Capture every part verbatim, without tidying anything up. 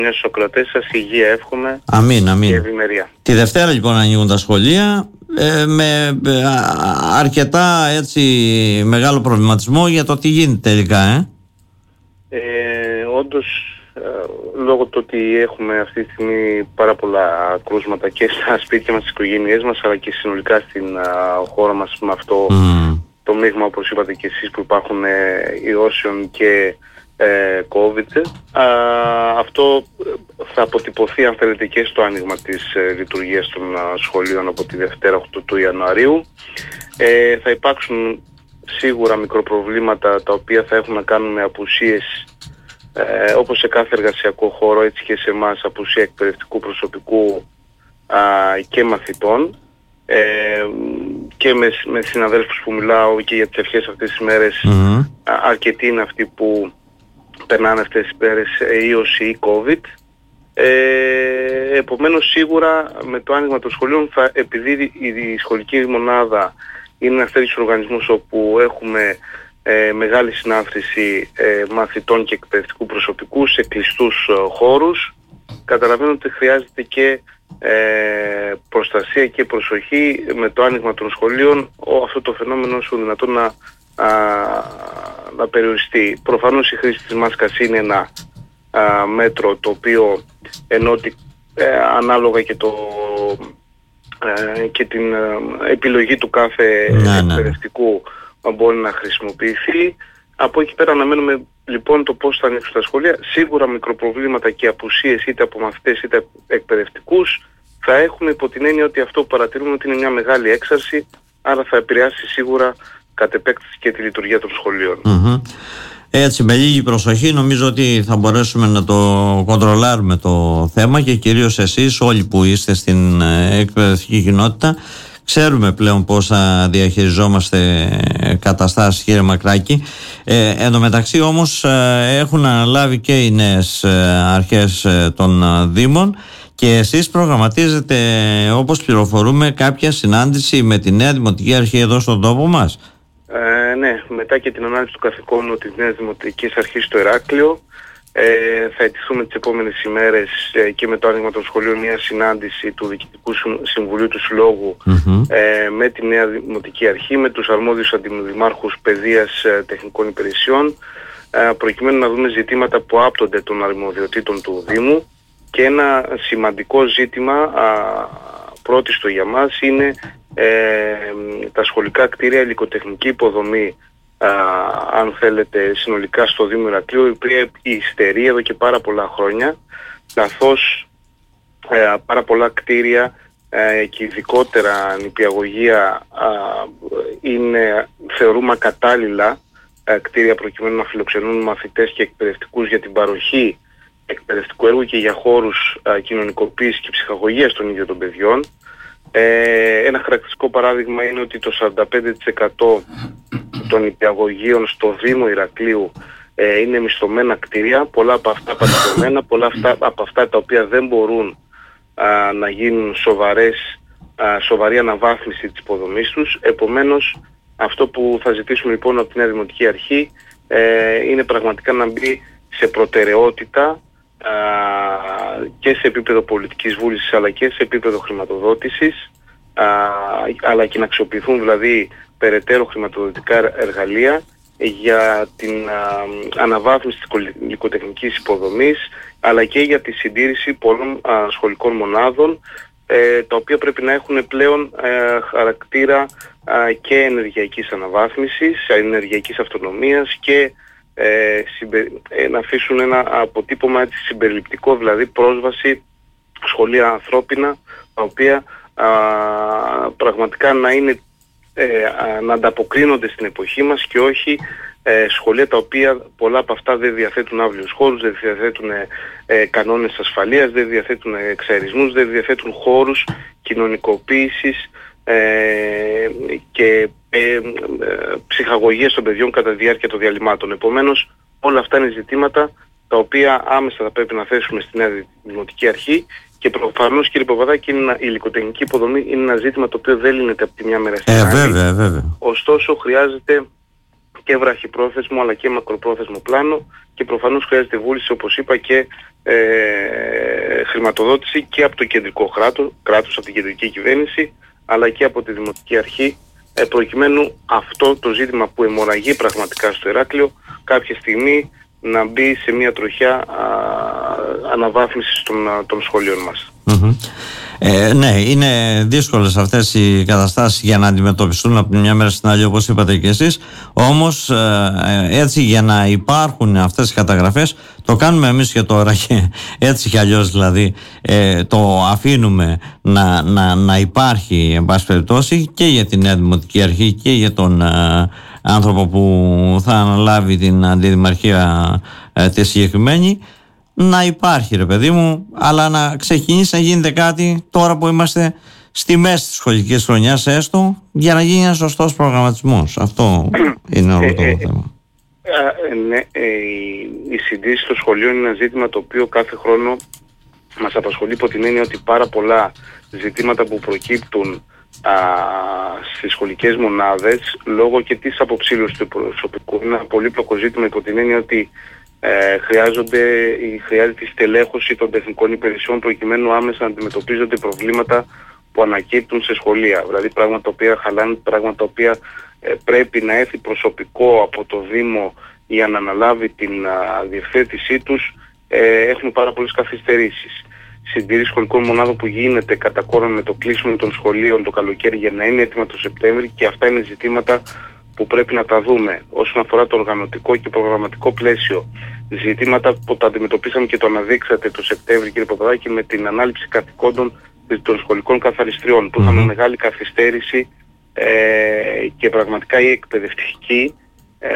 Στους ακροατές σας υγεία εύχομαι. Αμήν, αμήν. Και ευημερία. Τη Δευτέρα λοιπόν ανοίγουν τα σχολεία ε, με ε, αρκετά έτσι μεγάλο προβληματισμό για το τι γίνεται τελικά. Ε, ε όντως, ε, λόγω του ότι έχουμε αυτή τη στιγμή πάρα πολλά κρούσματα και στα σπίτια μας, στις οικογένειές μας, αλλά και συνολικά στην α, χώρα μας με αυτό mm. το μείγμα, όπως είπατε και εσείς, που υπάρχουν ε, ιώσεων και ε, COVID, α, αυτό θα αποτυπωθεί, αν θέλετε, και στο άνοιγμα της ε, λειτουργίας των α, σχολείων από τη Δευτέρα οκτώ του Ιανουαρίου. Ε, θα υπάρξουν σίγουρα μικροπροβλήματα τα οποία θα έχουν να κάνουν με απουσίες, ε, όπως σε κάθε εργασιακό χώρο, έτσι και σε εμάς, απουσία εκπαιδευτικού προσωπικού α, και μαθητών. Ε, και με, με συναδέλφους που μιλάω και για τις ευχές αυτές τις μέρες, mm-hmm. α, αρκετοί είναι αυτοί που περνάνε αυτές τις μέρες ίωση ή COVID. Ε, επομένως σίγουρα με το άνοιγμα των σχολείων, θα, επειδή η σχολική μονάδα είναι ένας τέτοιος οργανισμός όπου έχουμε ε, μεγάλη συνάθρηση ε, μαθητών και εκπαιδευτικού προσωπικού σε κλειστούς ε, χώρους, καταλαβαίνω ότι χρειάζεται και ε, προστασία και προσοχή με το άνοιγμα των σχολείων, ο, αυτό το φαινόμενο όσο δυνατόν να, α, να περιοριστεί. Προφανώς η χρήση της μάσκας είναι ένα α, μέτρο το οποίο, ενώ ότι ε, ανάλογα και το ε, και την ε, επιλογή του κάθε ναι, εκπαιδευτικού ναι. μπορεί να χρησιμοποιηθεί. Από εκεί πέρα αναμένουμε λοιπόν το πώς θα ανοίξουν τα σχολεία. Σίγουρα μικροπροβλήματα και απουσίες είτε από μαθητές είτε εκπαιδευτικούς θα έχουμε, υπό την έννοια ότι αυτό που παρατηρούμε ότι είναι μια μεγάλη έξαρση, άρα θα επηρεάσει σίγουρα κατ' επέκταση και τη λειτουργία των σχολείων. Mm-hmm. Έτσι, με λίγη προσοχή νομίζω ότι θα μπορέσουμε να το κοντρολάρουμε το θέμα, και κυρίως εσείς όλοι που είστε στην εκπαιδευτική κοινότητα ξέρουμε πλέον πώς θα διαχειριζόμαστε καταστάσεις, κύριε Μακράκη. Ε, εν τω μεταξύ όμως έχουν αναλάβει και οι νέες αρχές των Δήμων και εσείς προγραμματίζετε, όπως πληροφορούμε, κάποια συνάντηση με τη νέα Δημοτική Αρχή εδώ στον τόπο μας. Ε, ναι, μετά και την ανάλυση του καθηκόντου της νέας Δημοτικής Αρχής στο Ηράκλειο, ε, θα αιτηθούμε τις επόμενες ημέρες ε, και με το άνοιγμα των σχολείων μια συνάντηση του Διοικητικού Συμβουλίου του Συλλόγου mm-hmm. ε, με τη νέα Δημοτική Αρχή, με τους αρμόδιους αντιδημάρχους παιδείας ε, τεχνικών υπηρεσιών, ε, προκειμένου να δούμε ζητήματα που άπτονται των αρμοδιοτήτων του Δήμου. Και ένα σημαντικό ζήτημα, α, πρώτιστο για μας, είναι ε, τα σχολικά κτίρια, υλικοτεχνική υποδομή, α, αν θέλετε, συνολικά στο Δήμο Ηρακλείου, η οποία υστερεί εδώ και πάρα πολλά χρόνια, καθώς ε, πάρα πολλά κτίρια ε, και ειδικότερα νηπιαγωγεία α, είναι, θεωρούμε κατάλληλα ε, κτίρια προκειμένου να φιλοξενούν μαθητές και εκπαιδευτικούς για την παροχή εκπαιδευτικού έργου και για χώρους α, κοινωνικοποίησης και ψυχαγωγίας των ίδιων των παιδιών. Ε, ένα χαρακτηριστικό παράδειγμα είναι ότι το σαράντα πέντε τοις εκατό των νηπιαγωγείων στο Δήμο Ηρακλείου ε, είναι μισθωμένα κτίρια, πολλά από αυτά πατυχωμένα, πολλά αυτά, από αυτά τα οποία δεν μπορούν α, να γίνουν σοβαρές, α, σοβαρή αναβάθμιση της υποδομής τους. Επομένως, αυτό που θα ζητήσουμε λοιπόν από την Νέα Δημοτική Αρχή ε, είναι πραγματικά να μπει σε προτεραιότητα α, και σε επίπεδο πολιτικής βούλησης αλλά και σε επίπεδο χρηματοδότησης, α, αλλά και να αξιοποιηθούν δηλαδή περαιτέρω χρηματοδοτικά εργαλεία για την α, αναβάθμιση της υλικοτεχνικής υποδομής, αλλά και για τη συντήρηση πολλών α, σχολικών μονάδων, ε, τα οποία πρέπει να έχουν πλέον ε, χαρακτήρα α, και ενεργειακής αναβάθμισης, ενεργειακής αυτονομίας και Ε, συμπε, ε, να αφήσουν ένα αποτύπωμα έτσι, συμπεριληπτικό, δηλαδή πρόσβαση σχολεία ανθρώπινα, τα οποία α, πραγματικά να είναι ε, α, να ανταποκρίνονται στην εποχή μας και όχι ε, σχολεία τα οποία πολλά από αυτά δεν διαθέτουν άβλιους χώρους, δεν διαθέτουν ε, ε, κανόνες ασφαλείας, δεν διαθέτουν εξαερισμούς, δεν διαθέτουν χώρους κοινωνικοποίησης ε, και ε, ε, ψυχαγωγίας των παιδιών κατά τη διάρκεια των διαλυμάτων. Επομένως, όλα αυτά είναι ζητήματα τα οποία άμεσα θα πρέπει να θέσουμε στη Νέα Δημοτική Αρχή και προφανώς, κύριε Παπαδάκη, η υλικοτεχνική υποδομή είναι ένα ζήτημα το οποίο δεν λύνεται από τη μια μέρα στην άλλη. Ε, βέβαια, βέβαια. Ωστόσο, χρειάζεται και βραχυπρόθεσμο αλλά και μακροπρόθεσμο πλάνο, και προφανώς χρειάζεται βούληση, όπως είπα, και ε, χρηματοδότηση και από το κεντρικό κράτος, κράτος, από την κεντρική κυβέρνηση, αλλά και από τη Δημοτική Αρχή, ε, προκειμένου αυτό το ζήτημα που αιμορραγεί πραγματικά στο Ηράκλειο κάποια στιγμή να μπει σε μια τροχιά α, αναβάθμισης των, των σχολείων μας. Mm-hmm. Ε, ναι, είναι δύσκολες αυτές οι καταστάσεις για να αντιμετωπιστούν από μια μέρα στην άλλη, όπως είπατε και εσείς. Όμως ε, έτσι, για να υπάρχουν αυτές οι καταγραφές, το κάνουμε εμείς και τώρα, και έτσι κι αλλιώς δηλαδή ε, το αφήνουμε να, να, να υπάρχει, εν πάση περιπτώσει, και για την Νέα Δημοτική Αρχή και για τον ε, άνθρωπο που θα αναλάβει την αντιδημαρχία ε, τη συγκεκριμένη, να υπάρχει, ρε παιδί μου, αλλά να ξεκινήσει να γίνεται κάτι τώρα που είμαστε στη μέση της σχολικής χρονιάς, έστω, για να γίνει ένας σωστός προγραμματισμός. Αυτό είναι όλο το θέμα. Ε, ναι, ε, η συντήρηση των σχολείων είναι ένα ζήτημα το οποίο κάθε χρόνο μας απασχολεί, υπό την έννοια ότι πάρα πολλά ζητήματα που προκύπτουν α, στις σχολικές μονάδες, λόγω και της αποψήλωσης του προσωπικού, είναι ένα πολύπλοκο ζήτημα, υπό την έννοια ότι Ε, χρειάζονται, χρειάζεται η στελέχωση των τεχνικών υπηρεσιών προκειμένου άμεσα να αντιμετωπίζονται προβλήματα που ανακύπτουν σε σχολεία. Δηλαδή πράγματα τα οποία χαλάνε, πράγματα τα οποία ε, πρέπει να έρθει προσωπικό από το Δήμο για να αναλάβει την α, διευθέτησή τους, ε, έχουμε πάρα πολλές καθυστερήσεις. Συντήρηση σχολικών μονάδων που γίνεται κατά κόρον με το κλείσιμο των σχολείων το καλοκαίρι για να είναι έτοιμα το Σεπτέμβρη, και αυτά είναι ζητήματα που πρέπει να τα δούμε όσον αφορά το οργανωτικό και προγραμματικό πλαίσιο. Ζητήματα που τα αντιμετωπίσαμε και το αναδείξατε το Σεπτέμβρη, κύριε Παπαδάκη, με την ανάληψη καθηκόντων των σχολικών καθαριστριών, που είχαμε mm-hmm. μεγάλη καθυστέρηση ε, και πραγματικά οι εκπαιδευτικοί ε,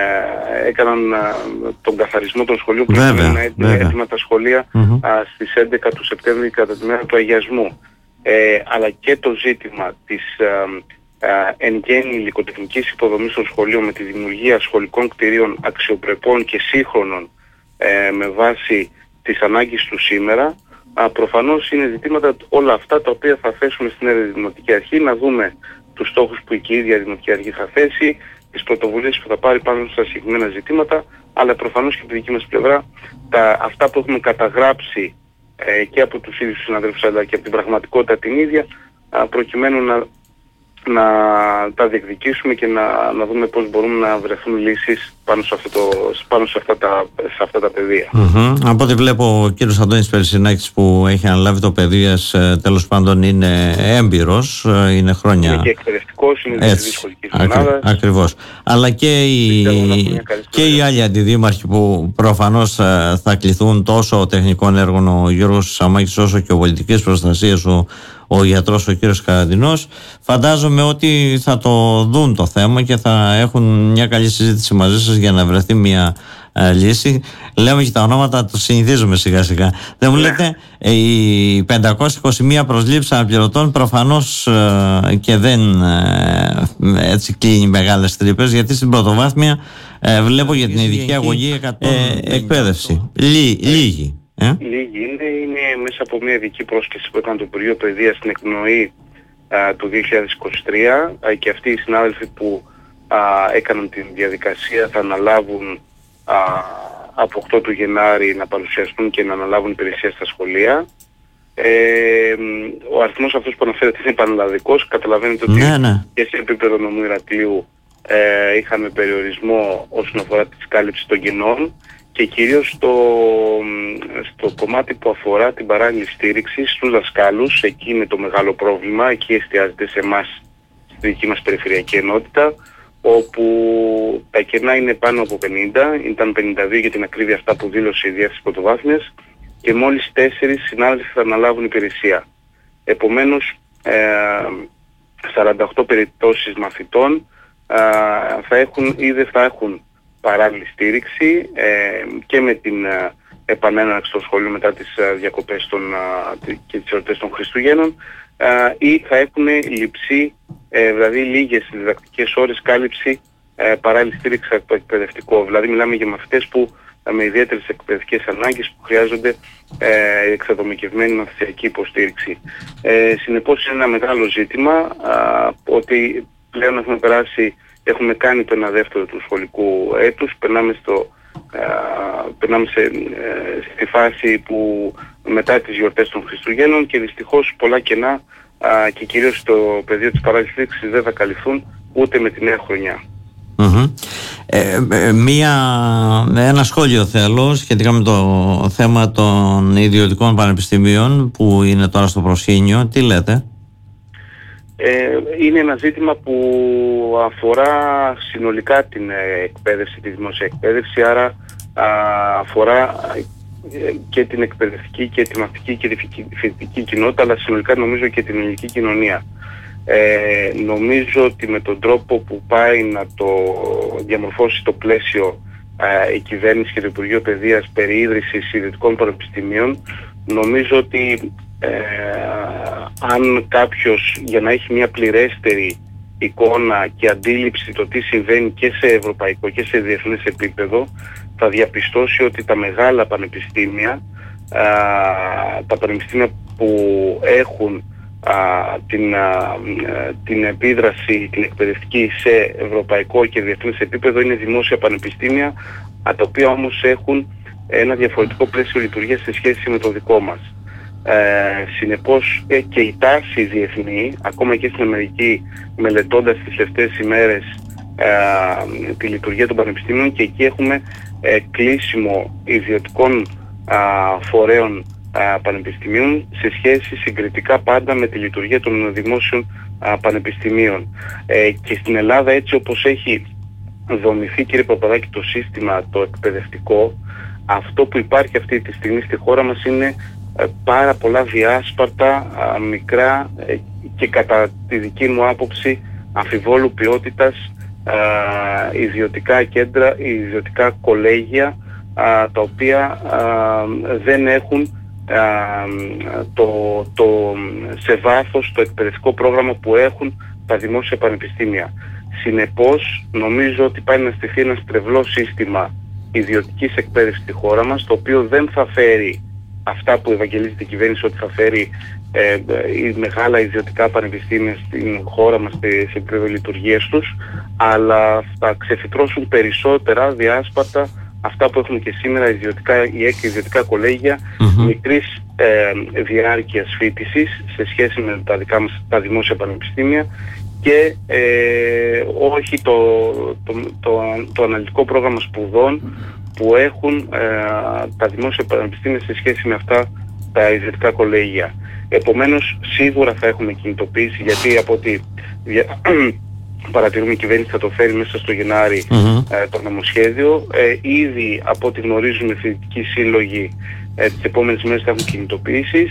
έκαναν α, τον καθαρισμό των σχολείων που ήταν έτοιμα τα σχολεία mm-hmm. α, στις έντεκα του Σεπτέμβρη κατά τη μέρα του αγιασμού. Ε, αλλά και το ζήτημα της α, Uh, εν γέννη υλικοτεχνικής υποδομής των σχολείων με τη δημιουργία σχολικών κτηρίων αξιοπρεπών και σύγχρονων uh, με βάση τις ανάγκες του σήμερα, uh, προφανώς είναι ζητήματα όλα αυτά τα οποία θα θέσουμε στην Νέα Δημοτική Αρχή, να δούμε τους στόχους που η ίδια Δημοτική Αρχή θα θέσει, τις πρωτοβουλίες που θα πάρει πάνω στα συγκεκριμένα ζητήματα, αλλά προφανώς και από τη δική μας πλευρά τα, αυτά που έχουμε καταγράψει uh, και από τους ίδιους συναδέλφους αλλά και από την πραγματικότητα την ίδια, uh, προκειμένου να να τα διεκδικήσουμε και να, να δούμε πώς μπορούμε να βρεθούν λύσεις πάνω σε, αυτό το, πάνω σε, αυτά, τα, σε αυτά τα πεδία. Mm-hmm. Από ό,τι βλέπω, ο κύριος Αντώνης Περσινάκης που έχει αναλάβει το παιδείας, τέλος πάντων είναι έμπειρος, είναι χρόνια. Είναι και εκπαιδευτικός, είναι της σχολικής μονάδας. Ακριβώς. Αλλά και οι, και οι άλλοι αντιδήμαρχοι που προφανώς θα κληθούν, τόσο ο τεχνικών έργων ο Γιώργος Σαμάκης, όσο και ο πολιτικής προστασίας ο ο γιατρός ο κύριος Καραντινός, φαντάζομαι ότι θα το δουν το θέμα και θα έχουν μια καλή συζήτηση μαζί σας για να βρεθεί μια ε, λύση. Λέμε και τα ονόματα, το συνηθίζουμε σιγά σιγά. Δεν μου λέτε, ε, οι πεντακόσιες είκοσι μία προσλήψεις αναπληρωτών προφανώς ε, και δεν ε, έτσι κλείνει μεγάλες τρύπες, γιατί στην πρωτοβάθμια ε, βλέπω για την ειδική αγωγή ε, εκπαίδευση. Λί, λίγη. Ε? Λίγοι είναι, είναι μέσα από μια ειδική πρόσκληση που έκανε το Υπουργείο Παιδείας στην εκπνοή α, του δύο χιλιάδες είκοσι τρία, α, και αυτοί οι συνάδελφοι που α, έκαναν τη διαδικασία θα αναλάβουν α, από οκτώ του Γενάρη να παρουσιαστούν και να αναλάβουν υπηρεσία στα σχολεία. Ε, ο αριθμός αυτός που αναφέρεται είναι πανελλαδικός. Καταλαβαίνετε ότι ναι, ναι. και σε επίπεδο νομού Ηρακλείου ε, είχαμε περιορισμό όσον αφορά τη κάλυψη των κενών, και κυρίως στο, στο κομμάτι που αφορά την παράλληλη στήριξη στους δασκάλους. Εκεί είναι το μεγάλο πρόβλημα, εκεί εστιάζεται σε εμάς στη δική μας περιφερειακή ενότητα, όπου τα κενά είναι πάνω από πενήντα, ήταν πενήντα δύο για την ακρίβεια αυτά που δήλωσε η Διεύθυνση Πρωτοβάθμιας, και μόλις τέσσερις συνάδελφοι θα αναλάβουν υπηρεσία. Επομένως, ε, σαράντα οκτώ περιπτώσεις μαθητών ε, θα έχουν ή δεν θα έχουν παράλληλη στήριξη ε, και με την ε, επανέναρξη των σχολείων μετά τις ε, διακοπές των, ε, και τις εορτές των Χριστουγέννων, ε, ή θα έχουν λειψή, ε, δηλαδή λίγες διδακτικές ώρες κάλυψη ε, παράλληλη στήριξη από το εκπαιδευτικό. Δηλαδή μιλάμε για μαθητές που ε, με ιδιαίτερες εκπαιδευτικές ανάγκες που χρειάζονται ε, εξατομικευμένη μαθησιακή υποστήριξη. Ε, συνεπώς είναι ένα μεγάλο ζήτημα, ε, ότι πλέον έχουμε περάσει έχουμε κάνει το ένα δεύτερο του σχολικού έτους, περνάμε, στο, α, περνάμε σε, στη φάση που μετά τις γιορτές των Χριστουγέννων και δυστυχώς πολλά κενά α, και κυρίως στο πεδίο της παράλληλης λήξης δεν θα καλυφθούν ούτε με τη νέα χρονιά. Mm-hmm. Ε, ε, μία, ένα σχόλιο θέλω σχετικά με το θέμα των ιδιωτικών πανεπιστημίων που είναι τώρα στο προσκήνιο. Τι λέτε? Ε, είναι ένα ζήτημα που αφορά συνολικά την εκπαίδευση, τη δημόσια εκπαίδευση, άρα α, αφορά και την εκπαιδευτική και τη μαθητική και τη φοιτητική κοινότητα, αλλά συνολικά νομίζω και την ελληνική κοινωνία. Ε, νομίζω ότι με τον τρόπο που πάει να το διαμορφώσει το πλαίσιο ε, η κυβέρνηση και το Υπουργείο Παιδείας περί ίδρυσης ιδιωτικών πανεπιστημίων, νομίζω ότι ε, αν κάποιος για να έχει μια πληρέστερη εικόνα και αντίληψη το τι συμβαίνει και σε ευρωπαϊκό και σε διεθνές επίπεδο, θα διαπιστώσει ότι τα μεγάλα πανεπιστήμια, ε, τα πανεπιστήμια που έχουν Α, την, α, την επίδραση, την εκπαιδευτική σε ευρωπαϊκό και διεθνές επίπεδο είναι δημόσια πανεπιστήμια, α, τα οποία όμως έχουν ένα διαφορετικό πλαίσιο λειτουργίας σε σχέση με το δικό μας. Ε, συνεπώς ε, και η τάση διεθνή, ακόμα και στην Αμερική, μελετώντας τις τελευταίες ημέρες ε, τη λειτουργία των πανεπιστήμιων, και εκεί έχουμε ε, κλείσιμο ιδιωτικών α, φορέων α, πανεπιστημίων σε σχέση συγκριτικά πάντα με τη λειτουργία των δημόσιων α, πανεπιστημίων. Ε, και στην Ελλάδα, έτσι όπως έχει δομηθεί, κύριε Παπαδάκη, το σύστημα το εκπαιδευτικό, αυτό που υπάρχει αυτή τη στιγμή στη χώρα μας είναι ε, πάρα πολλά διάσπαρτα, α, μικρά ε, και κατά τη δική μου άποψη αμφιβόλου ποιότητας α, ιδιωτικά κέντρα, ιδιωτικά κολέγια, α, τα οποία α, δεν έχουν α, το, το, σε βάθος το εκπαιδευτικό πρόγραμμα που έχουν τα δημόσια πανεπιστήμια. Συνεπώς, νομίζω ότι πάει να στηθεί ένα στρεβλό σύστημα ιδιωτικής εκπαίδευσης στη χώρα μας, το οποίο δεν θα φέρει αυτά που ευαγγελίζεται η κυβέρνηση ότι θα φέρει ε, οι μεγάλα ιδιωτικά πανεπιστήμια στην χώρα μας σε επίπεδο λειτουργίας τους, αλλά θα ξεφυτρώσουν περισσότερα διάσπαρτα αυτά που έχουμε και σήμερα, ιδιωτικά, οι έξι ιδιωτικά κολέγια mm-hmm. μικρής ε, διάρκειας φοιτησης σε σχέση με τα δικά μας τα δημόσια πανεπιστήμια, και ε, όχι το, το, το, το αναλυτικό πρόγραμμα σπουδών που έχουν ε, τα δημόσια πανεπιστήμια σε σχέση με αυτά τα ιδιωτικά κολέγια. Επομένως, σίγουρα θα έχουμε κινητοποίηση, γιατί από ό,τι παρατηρούμε η κυβέρνηση θα το φέρει μέσα στο Γενάρη mm-hmm. ε, το νομοσχέδιο. Ε, ήδη από ό,τι γνωρίζουμε, φοιτητικοί σύλλογοι ε, τις επόμενες μέρες θα έχουν κινητοποίησεις,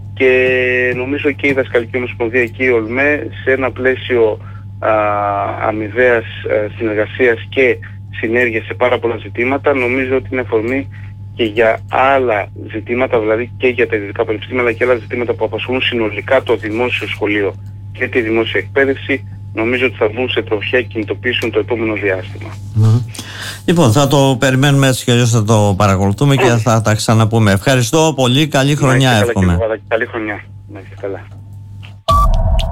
και νομίζω και η Δασκαλική Ομοσπονδία και η ΟΛΜΕ σε ένα πλαίσιο α, αμοιβαίας α, συνεργασίας και συνέργειας σε πάρα πολλά ζητήματα, νομίζω ότι είναι αφορμή και για άλλα ζητήματα, δηλαδή και για τα ιδιωτικά πανεπιστήμια, αλλά και άλλα ζητήματα που απασχολούν συνολικά το δημόσιο σχολείο και τη δημόσια εκπαίδευση. Νομίζω ότι θα βγουν σε τροχιά κινητοποίησεων το επόμενο διάστημα. Mm. Λοιπόν, θα το περιμένουμε έτσι και αλλιώς θα το παρακολουθούμε mm. και θα τα ξαναπούμε. Ευχαριστώ πολύ. Καλή χρονιά, εύχομαι. Καλή χρονιά. Να είστε καλά.